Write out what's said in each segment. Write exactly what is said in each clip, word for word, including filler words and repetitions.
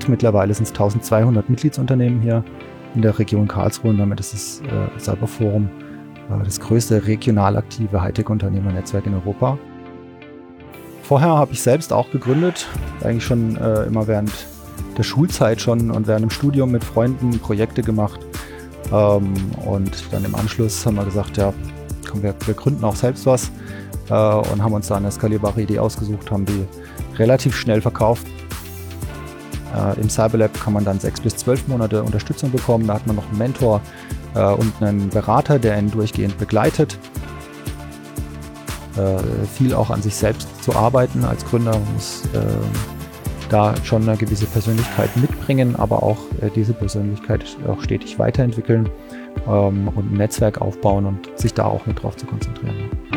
Netzwerk. Mittlerweile sind es eintausendzweihundert Mitgliedsunternehmen hier in der Region Karlsruhe und damit ist das äh, Cyberforum äh, das größte regional aktive Hightech-Unternehmernetzwerk in Europa. Vorher habe ich selbst auch gegründet, eigentlich schon äh, immer während der Schulzeit schon und während dem Studium mit Freunden Projekte gemacht. Ähm, und dann im Anschluss haben wir gesagt, ja, komm, wir, wir gründen auch selbst was äh, und haben uns da eine skalierbare Idee ausgesucht, haben die relativ schnell verkauft. Äh, Im Cyberlab kann man dann sechs bis zwölf Monate Unterstützung bekommen. Da hat man noch einen Mentor äh, und einen Berater, der ihn durchgehend begleitet. Äh, viel auch an sich selbst zu arbeiten als Gründer. Man muss äh, da schon eine gewisse Persönlichkeit mitbringen, aber auch äh, diese Persönlichkeit auch stetig weiterentwickeln ähm, und ein Netzwerk aufbauen und sich da auch mit drauf zu konzentrieren.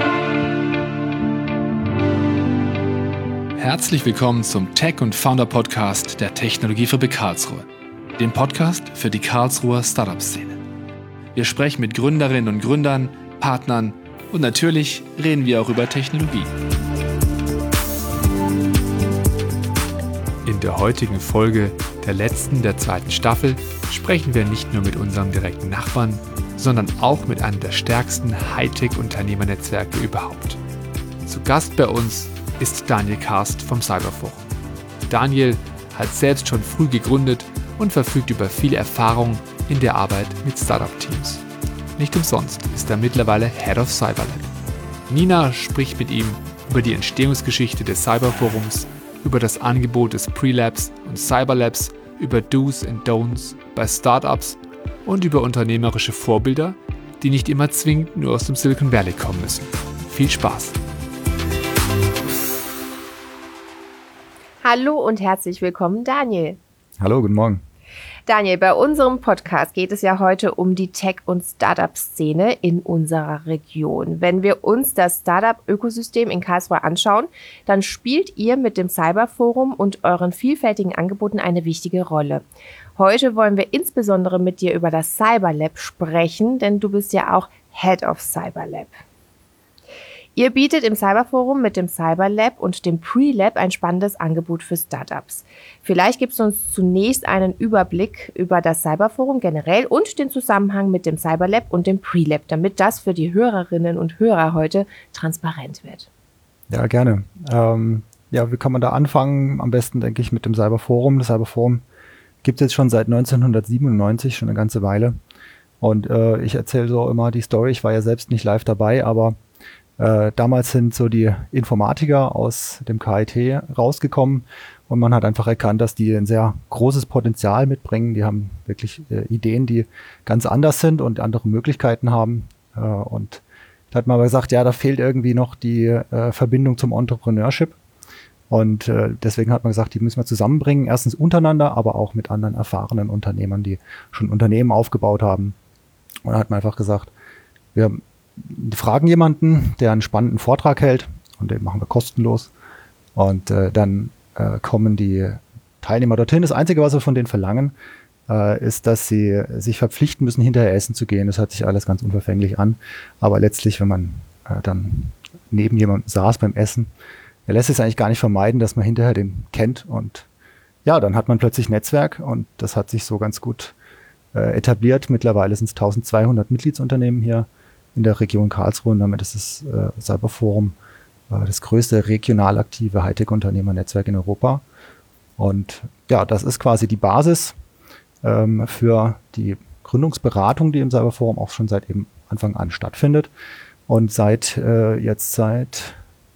Herzlich willkommen zum Tech- und Founder-Podcast der Technologiefabrik Karlsruhe, dem Podcast für die Karlsruher Startup-Szene. Wir sprechen mit Gründerinnen und Gründern, Partnern und natürlich reden wir auch über Technologie. In der heutigen Folge, der letzten der zweiten Staffel, sprechen wir nicht nur mit unserem direkten Nachbarn, sondern auch mit einem der stärksten Hightech-Unternehmernetzwerke überhaupt. Zu Gast bei uns ist Daniel Karst vom Cyberforum. Daniel hat selbst schon früh gegründet und verfügt über viel Erfahrung in der Arbeit mit Startup-Teams. Nicht umsonst ist er mittlerweile Head of Cyberlab. Nina spricht mit ihm über die Entstehungsgeschichte des Cyberforums, über das Angebot des Pre-Labs und Cyberlabs, über Do's und Don'ts bei Startups und über unternehmerische Vorbilder, die nicht immer zwingend nur aus dem Silicon Valley kommen müssen. Viel Spaß! Hallo und herzlich willkommen, Daniel. Hallo, guten Morgen. Daniel, bei unserem Podcast geht es ja heute um die Tech- und Startup-Szene in unserer Region. Wenn wir uns das Startup-Ökosystem in Karlsruhe anschauen, dann spielt ihr mit dem Cyberforum und euren vielfältigen Angeboten eine wichtige Rolle. Heute wollen wir insbesondere mit dir über das Cyberlab sprechen, denn du bist ja auch Head of Cyberlab. Ihr bietet im Cyberforum mit dem Cyberlab und dem Pre-Lab ein spannendes Angebot für Startups. Vielleicht gibst du uns zunächst einen Überblick über das Cyberforum generell und den Zusammenhang mit dem Cyberlab und dem Pre-Lab, damit das für die Hörerinnen und Hörer heute transparent wird. Ja, gerne. Ähm, ja, wie kann man da anfangen? Am besten, denke ich, mit dem Cyberforum. Das Cyberforum gibt es jetzt schon seit neunzehnhundertsiebenundneunzig, schon eine ganze Weile. Und äh, ich erzähle so immer die Story. Ich war ja selbst nicht live dabei, aber Äh, damals sind so die Informatiker aus dem K I T rausgekommen und man hat einfach erkannt, dass die ein sehr großes Potenzial mitbringen. Die haben wirklich äh, Ideen, die ganz anders sind und andere Möglichkeiten haben. Äh, und da hat man aber gesagt, ja, da fehlt irgendwie noch die äh, Verbindung zum Entrepreneurship. Und äh, deswegen hat man gesagt, die müssen wir zusammenbringen. Erstens untereinander, aber auch mit anderen erfahrenen Unternehmern, die schon Unternehmen aufgebaut haben. Und da hat man einfach gesagt, wir Die fragen jemanden, der einen spannenden Vortrag hält und den machen wir kostenlos und äh, dann äh, kommen die Teilnehmer dorthin. Das Einzige, was wir von denen verlangen, äh, ist, dass sie sich verpflichten müssen, hinterher essen zu gehen. Das hört sich alles ganz unverfänglich an, aber letztlich, wenn man äh, dann neben jemandem saß beim Essen, er lässt es eigentlich gar nicht vermeiden, dass man hinterher den kennt und ja, dann hat man plötzlich Netzwerk und das hat sich so ganz gut äh, etabliert. Mittlerweile sind es eintausendzweihundert Mitgliedsunternehmen hier in der Region Karlsruhe und damit ist das äh, Cyberforum äh, das größte regional aktive Hightech-Unternehmernetzwerk in Europa. Und ja, das ist quasi die Basis ähm, für die Gründungsberatung, die im Cyberforum auch schon seit eben Anfang an stattfindet. Und seit äh, jetzt seit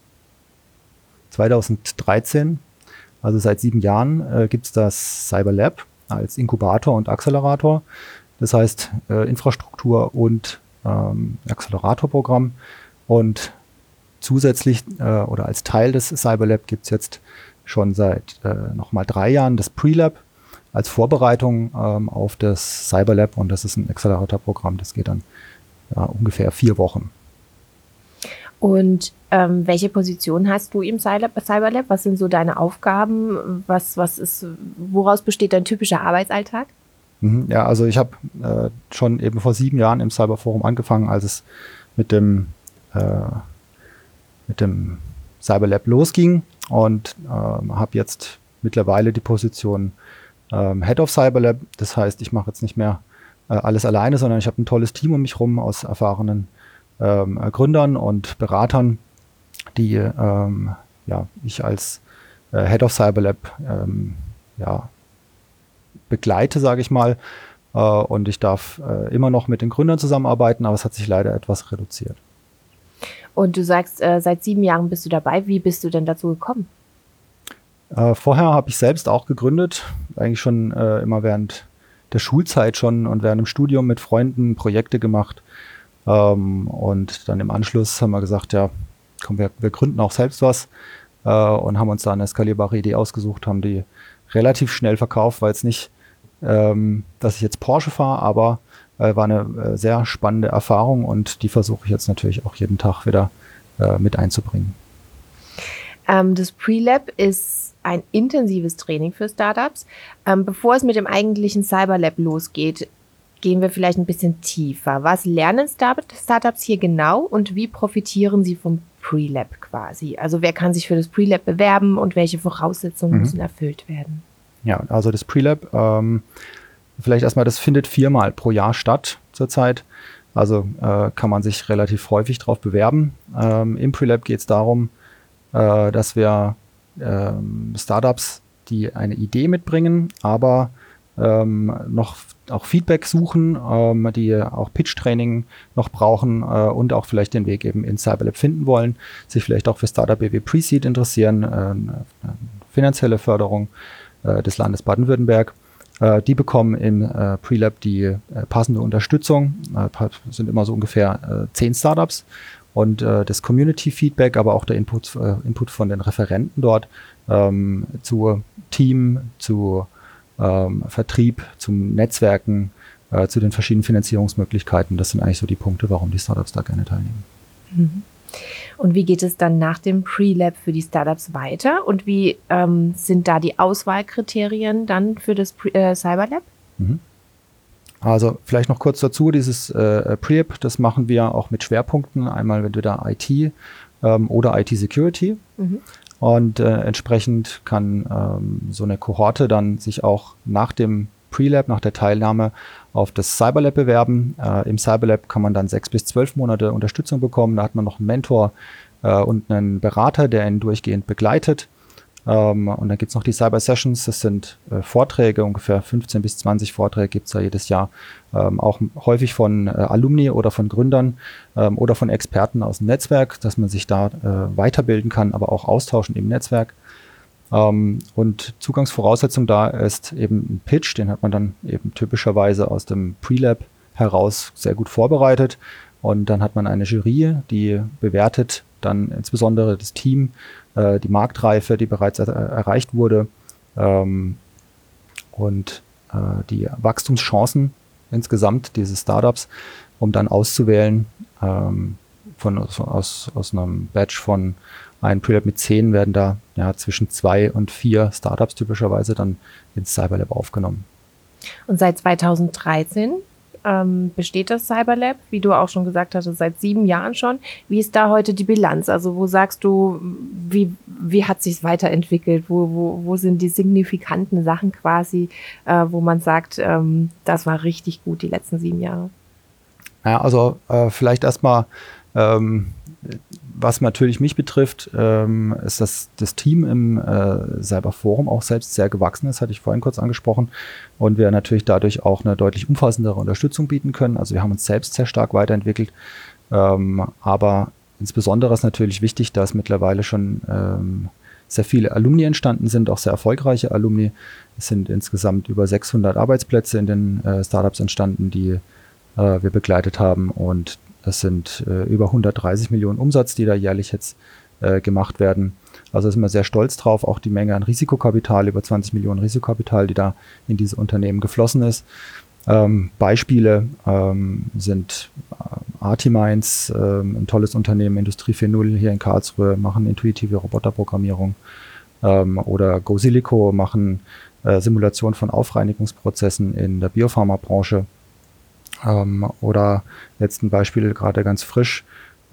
zweitausenddreizehn, also seit sieben Jahren, äh, gibt es das Cyberlab als Inkubator und Accelerator. Das heißt äh, Infrastruktur und Ähm, Acceleratorprogramm und zusätzlich äh, oder als Teil des Cyberlab gibt es jetzt schon seit äh, nochmal drei Jahren das Pre-Lab als Vorbereitung ähm, auf das Cyberlab und das ist ein Acceleratorprogramm, das geht dann ja, ungefähr vier Wochen. Und ähm, welche Position hast du im Cyberlab? Was sind so deine Aufgaben? Was, was ist, woraus besteht dein typischer Arbeitsalltag? Ja, also ich habe äh, schon eben vor sieben Jahren im Cyberforum angefangen, als es mit dem, äh, mit dem Cyberlab losging und äh, habe jetzt mittlerweile die Position ähm, Head of Cyberlab. Das heißt, ich mache jetzt nicht mehr äh, alles alleine, sondern ich habe ein tolles Team um mich rum aus erfahrenen ähm, Gründern und Beratern, die ähm, ja, ich als äh, Head of Cyberlab ähm, ja, begleite, sage ich mal. Äh, und ich darf äh, immer noch mit den Gründern zusammenarbeiten, aber es hat sich leider etwas reduziert. Und du sagst, äh, seit sieben Jahren bist du dabei. Wie bist du denn dazu gekommen? Äh, vorher habe ich selbst auch gegründet, eigentlich schon äh, immer während der Schulzeit schon und während dem Studium mit Freunden Projekte gemacht. Ähm, und dann im Anschluss haben wir gesagt, ja, komm, wir, wir gründen auch selbst was äh, und haben uns da eine skalierbare Idee ausgesucht, haben die relativ schnell verkauft, weil es nicht, ähm, dass ich jetzt Porsche fahre, aber äh, war eine äh, sehr spannende Erfahrung und die versuche ich jetzt natürlich auch jeden Tag wieder äh, mit einzubringen. Ähm, das Pre-Lab ist ein intensives Training für Startups. Ähm, bevor es mit dem eigentlichen Cyberlab losgeht, gehen wir vielleicht ein bisschen tiefer. Was lernen Startups hier genau und wie profitieren sie vom Pre-Lab quasi? Also wer kann sich für das Pre-Lab bewerben und welche Voraussetzungen mhm. müssen erfüllt werden? Ja, also das Pre-Lab, ähm, vielleicht erstmal, das findet viermal pro Jahr statt zurzeit. Also äh, kann man sich relativ häufig drauf bewerben. Ähm, Im Pre-Lab geht es darum, äh, dass wir ähm, Startups, die eine Idee mitbringen, aber ähm, noch auch Feedback suchen, ähm, die auch Pitch-Training noch brauchen äh, und auch vielleicht den Weg eben in Cyberlab finden wollen, sich vielleicht auch für Startup B W Pre-Seed interessieren, äh, finanzielle Förderung äh, des Landes Baden-Württemberg. Äh, die bekommen im äh, Pre-Lab die äh, passende Unterstützung, äh, sind immer so ungefähr äh, zehn Startups und äh, das Community-Feedback, aber auch der Input, äh, Input von den Referenten dort ähm, zu Team, zu Ähm, Vertrieb, zum Netzwerken, äh, zu den verschiedenen Finanzierungsmöglichkeiten. Das sind eigentlich so die Punkte, warum die Startups da gerne teilnehmen. Mhm. Und wie geht es dann nach dem Pre-Lab für die Startups weiter? Und wie ähm, sind da die Auswahlkriterien dann für das Pre- äh, Cyberlab? Mhm. Also vielleicht noch kurz dazu, dieses äh, Pre-Lab, das machen wir auch mit Schwerpunkten. Einmal entweder I T ähm, oder I T-Security. Mhm. Und äh, entsprechend kann ähm, so eine Kohorte dann sich auch nach dem Pre-Lab, nach der Teilnahme auf das Cyberlab bewerben. Äh, Im Cyberlab kann man dann sechs bis zwölf Monate Unterstützung bekommen. Da hat man noch einen Mentor äh, und einen Berater, der ihn durchgehend begleitet. Ähm, und dann gibt es noch die Cyber Sessions. Das sind äh, Vorträge, ungefähr fünfzehn bis zwanzig Vorträge gibt es da jedes Jahr. Ähm, auch häufig von äh, Alumni oder von Gründern ähm, oder von Experten aus dem Netzwerk, dass man sich da äh, weiterbilden kann, aber auch austauschen im Netzwerk. Ähm, und Zugangsvoraussetzung da ist eben ein Pitch, den hat man dann eben typischerweise aus dem Pre-Lab heraus sehr gut vorbereitet. Und dann hat man eine Jury, die bewertet dann insbesondere das Team, äh, die Marktreife, die bereits er erreicht wurde ähm, und äh, die Wachstumschancen insgesamt dieses Startups, um dann auszuwählen ähm, von, aus, aus einem Batch von einem Pre-Lab mit zehn werden da ja, zwischen zwei und vier Startups typischerweise dann ins Cyberlab aufgenommen. Und seit zweitausenddreizehn ähm, besteht das Cyberlab, wie du auch schon gesagt hast, seit sieben Jahren schon. Wie ist da heute die Bilanz? Also wo sagst du, wie, wie hat sich es weiterentwickelt? Wo, wo, wo sind die signifikanten Sachen quasi, äh, wo man sagt, ähm, das war richtig gut die letzten sieben Jahre? Ja, also äh, vielleicht erstmal, ähm, was natürlich mich betrifft, ähm, ist, dass das Team im äh, Cyberforum auch selbst sehr gewachsen ist, hatte ich vorhin kurz angesprochen. Und wir natürlich dadurch auch eine deutlich umfassendere Unterstützung bieten können. Also wir haben uns selbst sehr stark weiterentwickelt. Ähm, aber insbesondere ist natürlich wichtig, dass mittlerweile schon ähm, sehr viele Alumni entstanden sind, auch sehr erfolgreiche Alumni. Es sind insgesamt über sechshundert Arbeitsplätze in den äh, Startups entstanden, die äh, wir begleitet haben. Und es sind äh, über hundertdreißig Millionen Umsatz, die da jährlich jetzt äh, gemacht werden. Also sind wir sehr stolz drauf, auch die Menge an Risikokapital, über zwanzig Millionen Risikokapital, die da in diese Unternehmen geflossen ist. Ähm, Beispiele ähm, sind äh, Artimines, ähm, ein tolles Unternehmen, Industrie vier Punkt null hier in Karlsruhe, machen intuitive Roboterprogrammierung. Ähm, oder GoSilico machen äh, Simulation von Aufreinigungsprozessen in der Biopharmabranche. Ähm, oder jetzt ein Beispiel gerade ganz frisch,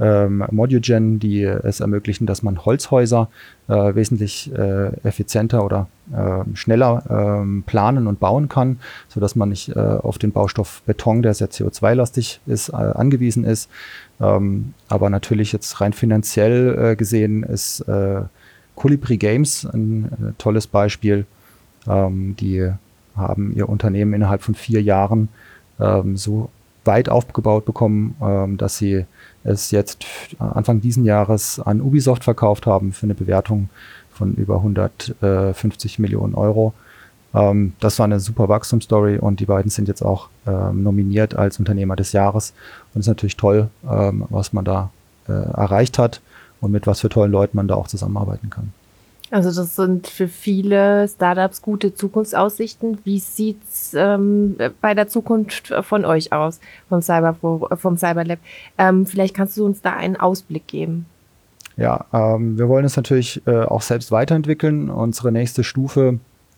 ähm, Modugen, die es ermöglichen, dass man Holzhäuser äh, wesentlich äh, effizienter oder äh, schneller äh, planen und bauen kann, sodass man nicht äh, auf den Baustoff Beton, der sehr C O zwei lastig ist, äh, angewiesen ist. Ähm, aber natürlich jetzt rein finanziell äh, gesehen ist äh, Colibri Games ein äh, tolles Beispiel. Ähm, die haben ihr Unternehmen innerhalb von vier Jahren ähm, so weit aufgebaut bekommen, ähm, dass sie es jetzt Anfang diesen Jahres an Ubisoft verkauft haben für eine Bewertung von über hundertfünfzig Millionen Euro. Ähm, das war eine super Wachstumsstory und die beiden sind jetzt auch ähm, nominiert als Unternehmer des Jahres. Und es ist natürlich toll, ähm, was man da äh, erreicht hat und mit was für tollen Leuten man da auch zusammenarbeiten kann. Also das sind für viele Startups gute Zukunftsaussichten. Wie sieht's ähm, bei der Zukunft von euch aus, vom Cyber, vom Cyberlab? Ähm, vielleicht kannst du uns da einen Ausblick geben. Ja, ähm, wir wollen es natürlich äh, auch selbst weiterentwickeln. Unsere nächste Stufe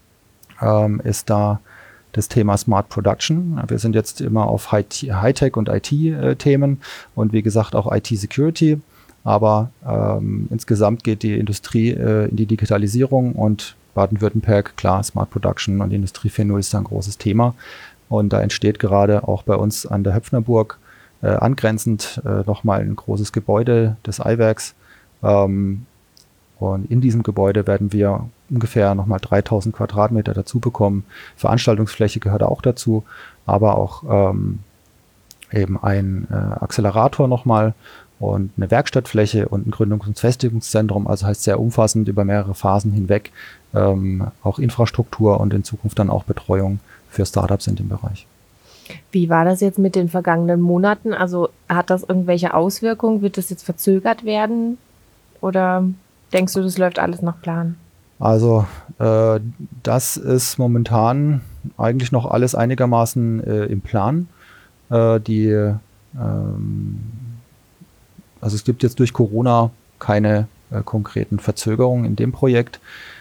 ähm, ist da das Thema Smart Production. Wir sind jetzt immer auf High-Tech und I T-Themen und wie gesagt auch I T-Security. Aber ähm, insgesamt geht die Industrie äh, in die Digitalisierung und Baden-Württemberg, klar, Smart Production und Industrie vier Punkt null ist da ein großes Thema. Und da entsteht gerade auch bei uns an der Höpfnerburg äh, angrenzend äh, nochmal ein großes Gebäude des Eiwerks. Ähm, und in diesem Gebäude werden wir ungefähr nochmal dreitausend Quadratmeter dazu bekommen. Veranstaltungsfläche gehört auch dazu, aber auch ähm, eben ein äh, Accelerator nochmal und eine Werkstattfläche und ein Gründungs- und Festigungszentrum, also heißt sehr umfassend über mehrere Phasen hinweg, ähm, auch Infrastruktur und in Zukunft dann auch Betreuung für Startups in dem Bereich. Wie war das jetzt mit den vergangenen Monaten? Also hat das irgendwelche Auswirkungen? Wird das jetzt verzögert werden? Oder denkst du, das läuft alles nach Plan? Also äh, das ist momentan eigentlich noch alles einigermaßen äh, im Plan. Äh, die ähm, Also es gibt jetzt durch Corona keine äh, konkreten Verzögerungen in dem Projekt.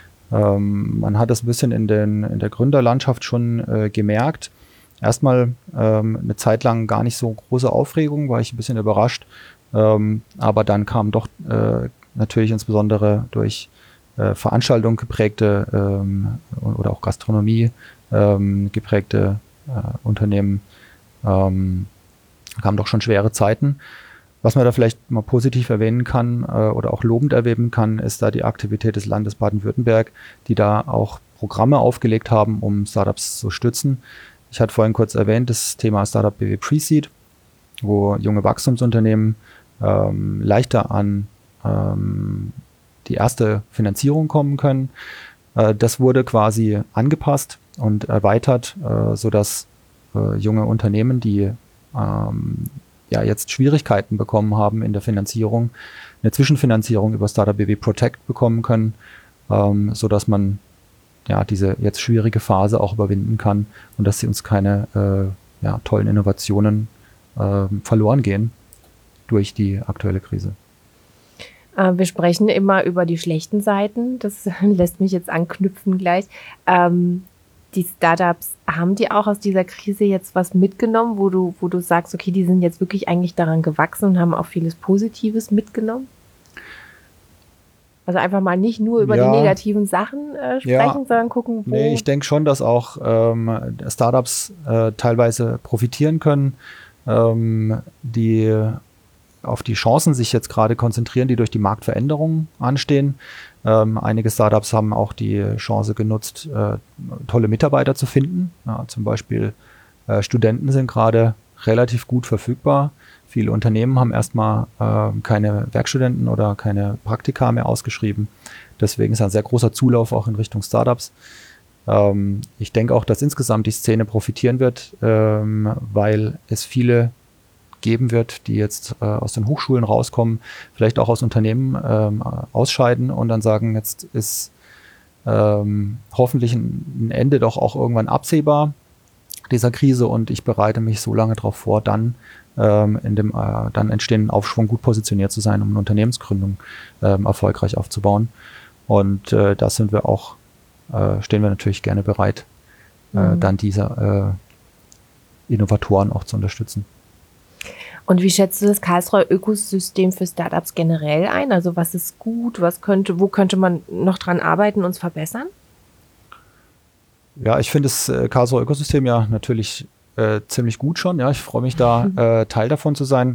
Ähm, man hat das ein bisschen in, den, in der Gründerlandschaft schon äh, gemerkt. Erstmal ähm, eine Zeit lang gar nicht so große Aufregung, war ich ein bisschen überrascht. Ähm, aber dann kam doch äh, natürlich insbesondere durch äh, Veranstaltungen geprägte ähm, oder auch Gastronomie ähm, geprägte äh, Unternehmen, ähm, kamen doch schon schwere Zeiten. Was man da vielleicht mal positiv erwähnen kann äh, oder auch lobend erwähnen kann, ist da die Aktivität des Landes Baden-Württemberg, die da auch Programme aufgelegt haben, um Startups zu stützen. Ich hatte vorhin kurz erwähnt, das Thema Startup B W Pre-Seed, wo junge Wachstumsunternehmen ähm, leichter an ähm, die erste Finanzierung kommen können. Äh, das wurde quasi angepasst und erweitert, äh, sodass äh, junge Unternehmen, die ähm, ja jetzt Schwierigkeiten bekommen haben in der Finanzierung, eine Zwischenfinanzierung über Startup B W Protect bekommen können, ähm, sodass man ja diese jetzt schwierige Phase auch überwinden kann und dass sie uns keine äh, ja, tollen Innovationen äh, verloren gehen durch die aktuelle Krise. Äh, wir sprechen immer über die schlechten Seiten. Das lässt mich jetzt anknüpfen gleich. Ähm, die Startups, haben die auch aus dieser Krise jetzt was mitgenommen, wo du, wo du sagst, okay, die sind jetzt wirklich eigentlich daran gewachsen und haben auch vieles Positives mitgenommen? Also einfach mal nicht nur über ja, die negativen Sachen äh, sprechen, ja, sondern gucken, wo... Nee, ich denke schon, dass auch ähm, Startups äh, teilweise profitieren können, ähm, die auf die Chancen sich jetzt gerade konzentrieren, die durch die Marktveränderungen anstehen. Ähm, einige Startups haben auch die Chance genutzt, äh, tolle Mitarbeiter zu finden. Ja, zum Beispiel äh, Studenten sind gerade relativ gut verfügbar. Viele Unternehmen haben erstmal äh, keine Werkstudenten oder keine Praktika mehr ausgeschrieben. Deswegen ist ein sehr großer Zulauf auch in Richtung Startups. Ähm, ich denke auch, dass insgesamt die Szene profitieren wird, ähm, weil es viele geben wird, die jetzt äh, aus den Hochschulen rauskommen, vielleicht auch aus Unternehmen ähm, ausscheiden und dann sagen, jetzt ist ähm, hoffentlich ein, ein Ende doch auch irgendwann absehbar dieser Krise und ich bereite mich so lange darauf vor, dann ähm, in dem äh, dann entstehenden Aufschwung gut positioniert zu sein, um eine Unternehmensgründung ähm, erfolgreich aufzubauen. Und äh, da sind wir auch, äh, stehen wir natürlich gerne bereit, äh, mhm. dann diese äh, Innovatoren auch zu unterstützen. Und wie schätzt du das Karlsruher Ökosystem für Startups generell ein? Also was ist gut, was könnte, wo könnte man noch dran arbeiten und es verbessern? Ja, ich finde das äh, Karlsruher Ökosystem ja natürlich äh, ziemlich gut schon. Ja, ich freue mich da, mhm. äh, Teil davon zu sein.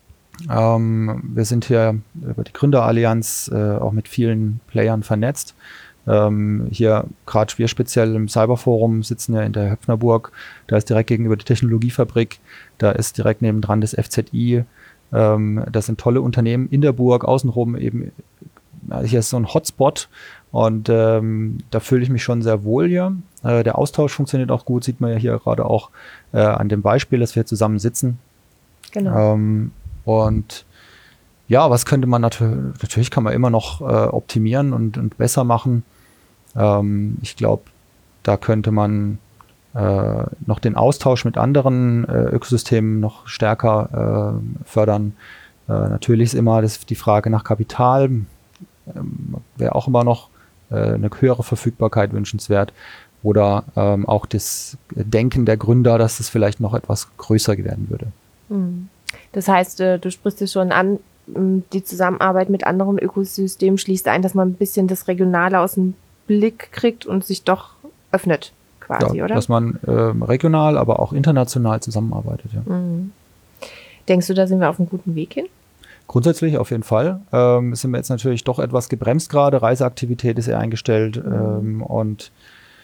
Ähm, wir sind hier über die Gründerallianz äh, auch mit vielen Playern vernetzt. Ähm, hier gerade wir speziell im Cyberforum sitzen ja in der Höpfnerburg. Da ist direkt gegenüber die Technologiefabrik. Da ist direkt nebendran das F Z I. Ähm, das sind tolle Unternehmen in der Burg, außenrum eben. Also hier ist so ein Hotspot und ähm, da fühle ich mich schon sehr wohl hier. Äh, der Austausch funktioniert auch gut, sieht man ja hier gerade auch äh, an dem Beispiel, dass wir zusammen sitzen. Genau. Ähm, und ja, was könnte man natürlich, natürlich kann man immer noch äh, optimieren und, und besser machen. Ähm, ich glaube, da könnte man äh, noch den Austausch mit anderen äh, Ökosystemen noch stärker äh, fördern. Äh, natürlich ist immer das, die Frage nach Kapital, ähm, wäre auch immer noch äh, eine höhere Verfügbarkeit wünschenswert. Oder ähm, auch das Denken der Gründer, dass es vielleicht noch etwas größer werden würde. Das heißt, äh, du sprichst es schon an, die Zusammenarbeit mit anderen Ökosystemen schließt ein, dass man ein bisschen das Regionale aus dem Blick kriegt und sich doch öffnet, quasi, ja, oder? Dass man äh, regional, aber auch international zusammenarbeitet, ja. Mhm. Denkst du, da sind wir auf einem guten Weg hin? Grundsätzlich auf jeden Fall. Ähm, sind wir jetzt natürlich doch etwas gebremst gerade. Reiseaktivität ist eher eingestellt mhm. ähm, und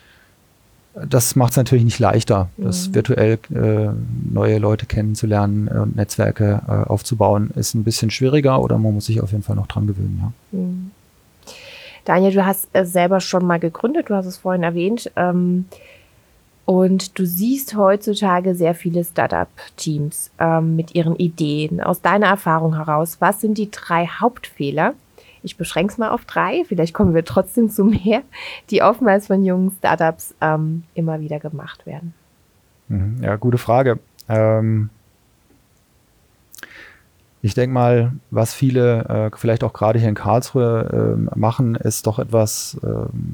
das macht es natürlich nicht leichter, das mhm. virtuell äh, neue Leute kennenzulernen und Netzwerke äh, aufzubauen, ist ein bisschen schwieriger oder man muss sich auf jeden Fall noch dran gewöhnen. Ja. Mhm. Daniel, du hast äh, selber schon mal gegründet, du hast es vorhin erwähnt, ähm, und du siehst heutzutage sehr viele Startup-Teams ähm, mit ihren Ideen. Aus deiner Erfahrung heraus, was sind die drei Hauptfehler? Ich beschränke es mal auf drei, vielleicht kommen wir trotzdem zu mehr, die oftmals von jungen Startups ähm, immer wieder gemacht werden. Ja, gute Frage. Ähm, ich denke mal, was viele äh, vielleicht auch gerade hier in Karlsruhe äh, machen, ist doch etwas, ähm,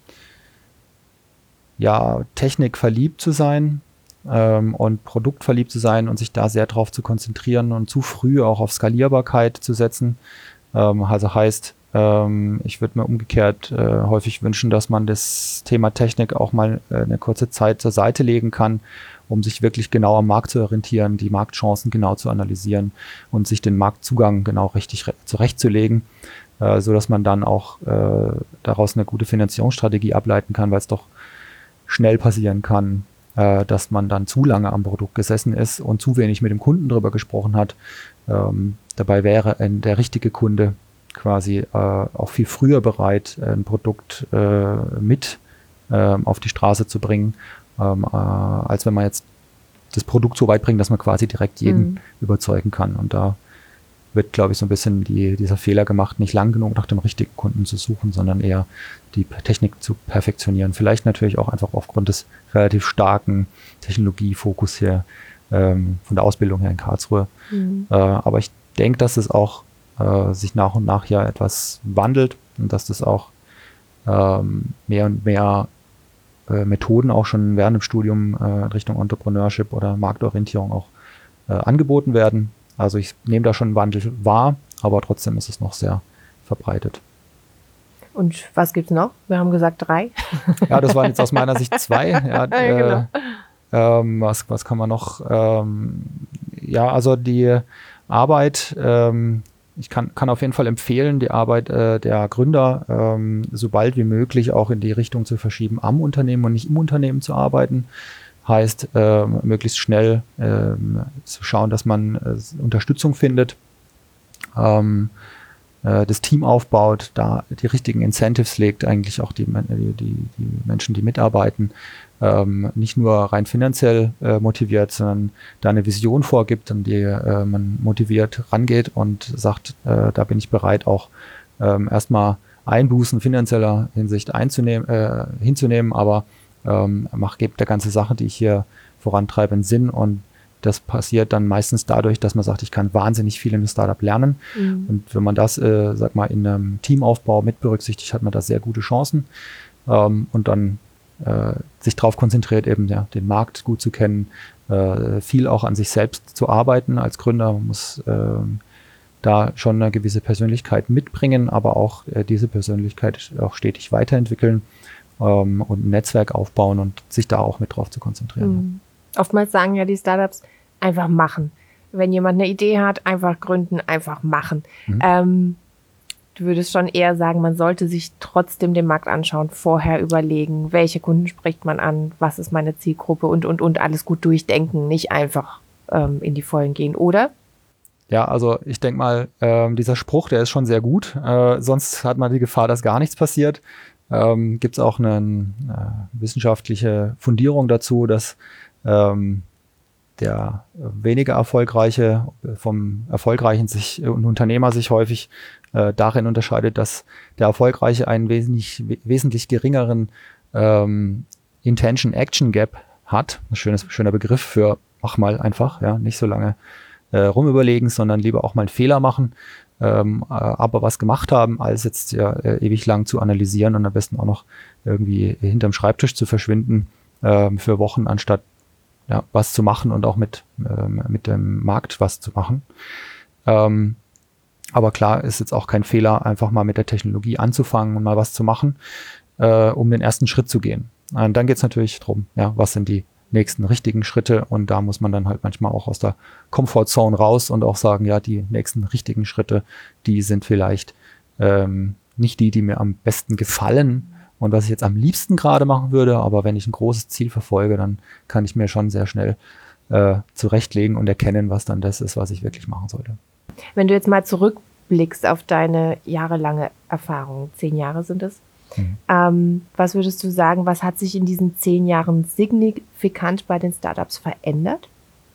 ja, technikverliebt zu sein ähm, und produktverliebt zu sein und sich da sehr drauf zu konzentrieren und zu früh auch auf Skalierbarkeit zu setzen. Also heißt, ähm, ich würde mir umgekehrt äh, häufig wünschen, dass man das Thema Technik auch mal äh, eine kurze Zeit zur Seite legen kann, um sich wirklich genau am Markt zu orientieren, die Marktchancen genau zu analysieren und sich den Marktzugang genau richtig re- zurechtzulegen, äh, sodass man dann auch äh, daraus eine gute Finanzierungsstrategie ableiten kann, weil es doch schnell passieren kann, äh, dass man dann zu lange am Produkt gesessen ist und zu wenig mit dem Kunden drüber gesprochen hat. Ähm, dabei wäre ein, der richtige Kunde quasi äh, auch viel früher bereit, ein Produkt äh, mit äh, auf die Straße zu bringen, ähm, äh, als wenn man jetzt das Produkt so weit bringt, dass man quasi direkt jeden mhm. überzeugen kann. Und da wird, glaube ich, so ein bisschen die, dieser Fehler gemacht, nicht lang genug nach dem richtigen Kunden zu suchen, sondern eher die Technik zu perfektionieren. Vielleicht natürlich auch einfach aufgrund des relativ starken Technologiefokus hier ähm, von der Ausbildung her in Karlsruhe. Mhm. Äh, aber ich denke, dass es auch äh, sich nach und nach ja etwas wandelt und dass das auch ähm, mehr und mehr äh, Methoden auch schon während dem Studium äh, Richtung Entrepreneurship oder Marktorientierung auch äh, angeboten werden. Also ich nehme da schon einen Wandel wahr, aber trotzdem ist es noch sehr verbreitet. Und was gibt's noch? Wir haben gesagt drei. Ja, das waren jetzt aus meiner Sicht zwei. Ja, ja, genau. äh, ähm, was, was kann man noch? Ähm, ja, also die Arbeit, ähm, ich kann, kann auf jeden Fall empfehlen, die Arbeit äh, der Gründer ähm, so bald wie möglich auch in die Richtung zu verschieben, am Unternehmen und nicht im Unternehmen zu arbeiten. Heißt, äh, möglichst schnell äh, zu schauen, dass man äh, Unterstützung findet, ähm, äh, das Team aufbaut, da die richtigen Incentives legt, eigentlich auch die, die, die Menschen, die mitarbeiten, ähm, nicht nur rein finanziell äh, motiviert, sondern da eine Vision vorgibt, an die äh, man motiviert rangeht und sagt, äh, da bin ich bereit, auch ähm, erstmal Einbußen finanzieller Hinsicht einzunehmen, äh, hinzunehmen, aber Ähm, mach, gibt der ganze Sache, die ich hier vorantreibe, einen Sinn, und das passiert dann meistens dadurch, dass man sagt, ich kann wahnsinnig viel in einem Startup lernen, mhm. und wenn man das, äh, sag mal, in einem Teamaufbau mit berücksichtigt, hat man da sehr gute Chancen, ähm, und dann äh, sich darauf konzentriert, eben ja, den Markt gut zu kennen, äh, viel auch an sich selbst zu arbeiten als Gründer. Man muss äh, da schon eine gewisse Persönlichkeit mitbringen, aber auch äh, diese Persönlichkeit auch stetig weiterentwickeln ähm, und ein Netzwerk aufbauen und sich da auch mit drauf zu konzentrieren. Mhm. Oftmals sagen ja die Startups, einfach machen. Wenn jemand eine Idee hat, einfach gründen, einfach machen. Mhm. Ähm, du würdest schon eher sagen, man sollte sich trotzdem den Markt anschauen, vorher überlegen, welche Kunden spricht man an, was ist meine Zielgruppe und, und, und alles gut durchdenken, nicht einfach ähm, in die Vollen gehen, oder? Ja, also ich denke mal, äh, dieser Spruch, der ist schon sehr gut. Äh, sonst hat man die Gefahr, dass gar nichts passiert. Ähm, gibt es auch eine äh, wissenschaftliche Fundierung dazu, dass ähm, der weniger erfolgreiche vom erfolgreichen sich und Unternehmer sich häufig äh, darin unterscheidet, dass der Erfolgreiche einen wesentlich, wesentlich geringeren ähm, Intention-Action-Gap hat. Ein schönes, schöner Begriff für mach mal einfach, ja, nicht so lange äh, rumüberlegen, sondern lieber auch mal einen Fehler machen, ähm, äh, aber was gemacht haben, als jetzt ja äh, ewig lang zu analysieren und am besten auch noch irgendwie hinterm Schreibtisch zu verschwinden äh, für Wochen, anstatt ja, was zu machen und auch mit, ähm, mit dem Markt was zu machen. Ähm, aber klar ist jetzt auch kein Fehler, einfach mal mit der Technologie anzufangen und mal was zu machen, äh, um den ersten Schritt zu gehen. Und dann geht es natürlich darum, ja, was sind die nächsten richtigen Schritte, und da muss man dann halt manchmal auch aus der Comfortzone raus und auch sagen, ja, die nächsten richtigen Schritte, die sind vielleicht ähm, nicht die, die mir am besten gefallen und was ich jetzt am liebsten gerade machen würde, aber wenn ich ein großes Ziel verfolge, dann kann ich mir schon sehr schnell äh, zurechtlegen und erkennen, was dann das ist, was ich wirklich machen sollte. Wenn du jetzt mal zurückblickst auf deine jahrelange Erfahrung, zehn Jahre sind es, mhm. ähm, was würdest du sagen, was hat sich in diesen zehn Jahren signifikant bei den Startups verändert?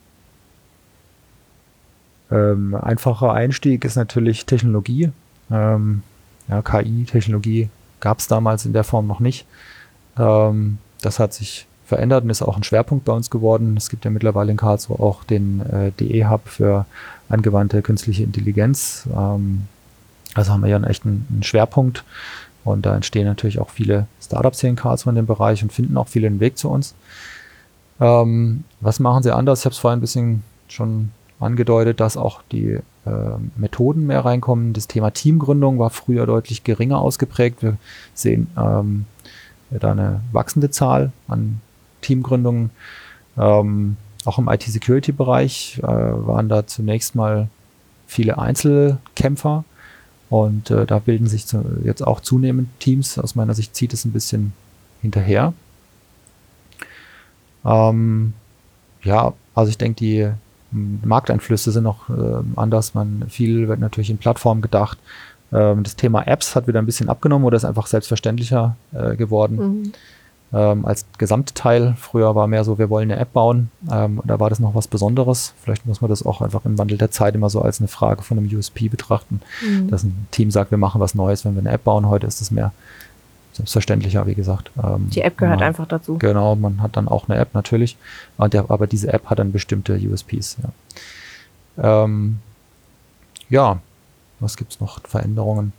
Ähm, einfacher Einstieg ist natürlich Technologie. Ähm, ja, K I-Technologie gab es damals in der Form noch nicht. Ähm, das hat sich verändert und ist auch ein Schwerpunkt bei uns geworden. Es gibt ja mittlerweile in Karlsruhe auch den äh, D E-Hub für angewandte künstliche Intelligenz. Ähm, also haben wir ja einen echten einen Schwerpunkt, und da entstehen natürlich auch viele Startups hier in Karlsruhe in dem Bereich und finden auch viele den Weg zu uns. Ähm, was machen sie anders? Ich habe es vorhin ein bisschen schon angedeutet, dass auch die äh, Methoden mehr reinkommen. Das Thema Teamgründung war früher deutlich geringer ausgeprägt. Wir sehen ähm, da eine wachsende Zahl an Teamgründungen. Ähm, auch im I T-Security-Bereich äh, waren da zunächst mal viele Einzelkämpfer, und äh, da bilden sich zu, jetzt auch zunehmend Teams. Aus meiner Sicht zieht es ein bisschen hinterher. Ähm, ja, also ich denke, die Markteinflüsse sind noch äh, anders. Man, viel wird natürlich in Plattformen gedacht. Ähm, das Thema Apps hat wieder ein bisschen abgenommen oder ist einfach selbstverständlicher äh, geworden mhm. ähm, als Gesamtteil. Früher war mehr so, wir wollen eine App bauen. Ähm, da war das noch was Besonderes. Vielleicht muss man das auch einfach im Wandel der Zeit immer so als eine Frage von einem U S P betrachten, mhm. dass ein Team sagt, wir machen was Neues, wenn wir eine App bauen. Heute ist es mehr selbstverständlicher, wie gesagt. Ähm, die App gehört man, einfach dazu. Genau, man hat dann auch eine App natürlich, und der, aber diese App hat dann bestimmte U S Ps. Ja, ähm, ja was gibt es noch? Veränderungen?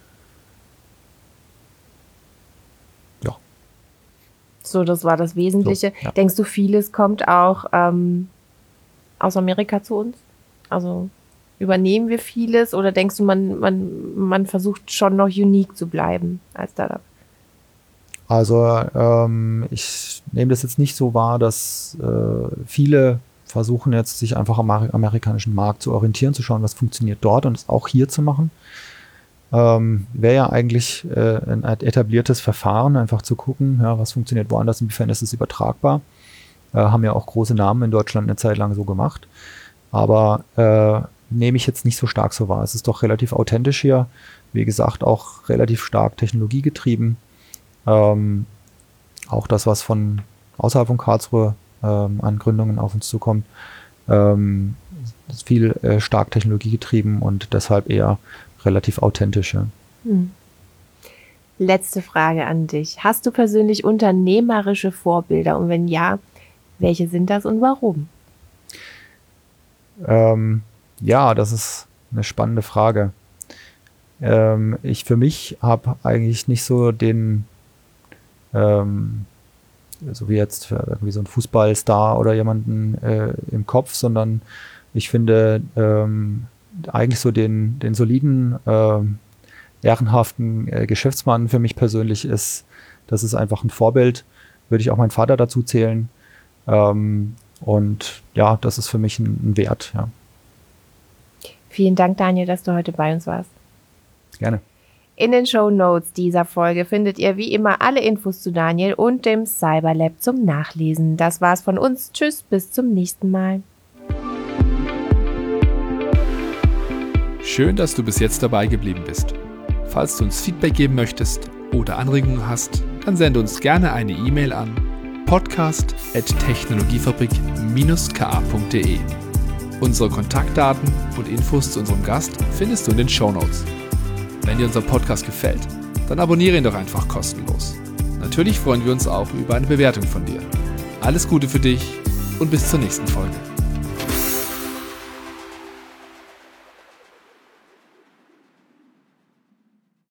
Ja. So, das war das Wesentliche. So, ja. Denkst du, vieles kommt auch ähm, aus Amerika zu uns? Also übernehmen wir vieles, oder denkst du, man, man, man versucht schon noch unique zu bleiben als Startup? Also ähm, ich nehme das jetzt nicht so wahr, dass äh, viele versuchen jetzt, sich einfach am amerikanischen Markt zu orientieren, zu schauen, was funktioniert dort und es auch hier zu machen. Ähm, wäre ja eigentlich äh, ein etabliertes Verfahren, einfach zu gucken, ja, was funktioniert woanders, inwiefern ist es übertragbar. Äh, haben ja auch große Namen in Deutschland eine Zeit lang so gemacht. Aber äh, nehme ich jetzt nicht so stark so wahr. Es ist doch relativ authentisch hier. Wie gesagt, auch relativ stark technologiegetrieben. Ähm, auch das, was von außerhalb von Karlsruhe ähm, an Gründungen auf uns zukommt, ähm, ist viel äh, stark technologiegetrieben und deshalb eher relativ authentisch. Ja. Hm. Letzte Frage an dich. Hast du persönlich unternehmerische Vorbilder, und wenn ja, welche sind das und warum? Ähm, ja, das ist eine spannende Frage. Ähm, ich für mich habe eigentlich nicht so den Ähm, so wie jetzt irgendwie so ein Fußballstar oder jemanden äh, im Kopf, sondern ich finde ähm, eigentlich so den, den soliden, äh, ehrenhaften äh, Geschäftsmann für mich persönlich ist, das ist einfach ein Vorbild, würde ich auch meinen Vater dazu zählen. Ähm, und ja, das ist für mich ein, ein Wert. Ja. Vielen Dank, Daniel, dass du heute bei uns warst. Gerne. In den Shownotes dieser Folge findet ihr wie immer alle Infos zu Daniel und dem Cyberlab zum Nachlesen. Das war's von uns. Tschüss, bis zum nächsten Mal. Schön, dass du bis jetzt dabei geblieben bist. Falls du uns Feedback geben möchtest oder Anregungen hast, dann sende uns gerne eine E-Mail an podcast at technologiefabrik dash k a punkt d e. Unsere Kontaktdaten und Infos zu unserem Gast findest du in den Shownotes. Wenn dir unser Podcast gefällt, dann abonniere ihn doch einfach kostenlos. Natürlich freuen wir uns auch über eine Bewertung von dir. Alles Gute für dich und bis zur nächsten Folge.